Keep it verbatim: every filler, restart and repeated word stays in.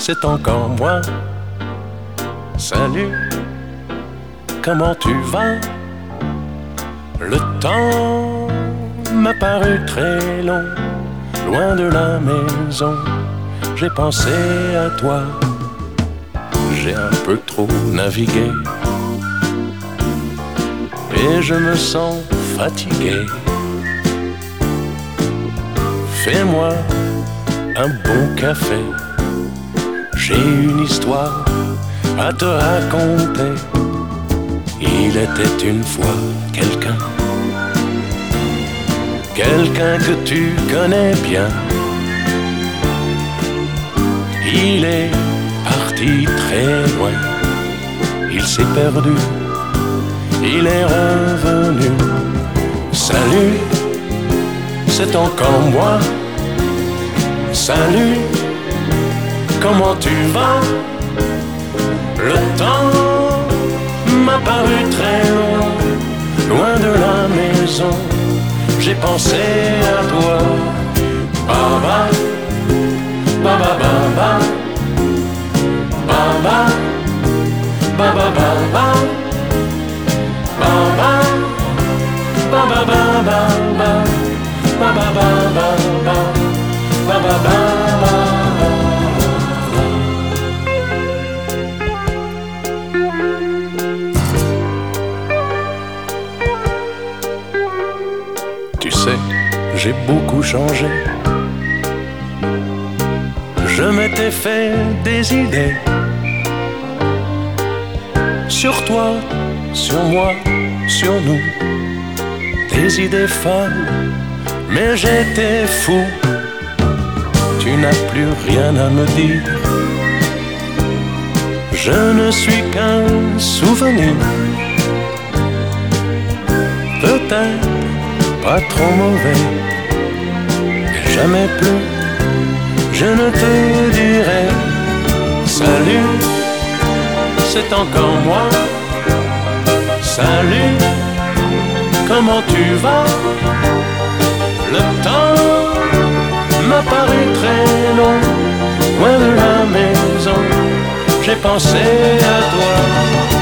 c'est encore moi. Salut, comment tu vas? Le temps m'a paru très long, loin de la maison, j'ai pensé à toi. J'ai un peu trop navigué et je me sens fatigué. Fais-moi un bon café, j'ai une histoire à te raconter. Il était une fois quelqu'un, quelqu'un que tu connais bien. Il est parti très loin, il s'est perdu, il est revenu. Salut, c'est encore moi. Salut, comment tu vas? Le temps m'a paru très long, loin de la maison, j'ai pensé à toi. Baba, baba, baba, baba, baba, baba, baba, baba, baba, baba, baba, baba, baba. Tu sais, j'ai beaucoup changé. Je m'étais fait des idées sur toi, sur moi, sur nous. Des idées folles, mais j'étais fou. Tu n'as plus rien à me dire. Je ne suis qu'un souvenir. Peut-être pas trop mauvais, et jamais plus je ne te dirai. Salut, c'est encore moi. Salut, comment tu vas? Le temps m'a paru très long, loin de la maison, j'ai pensé à toi.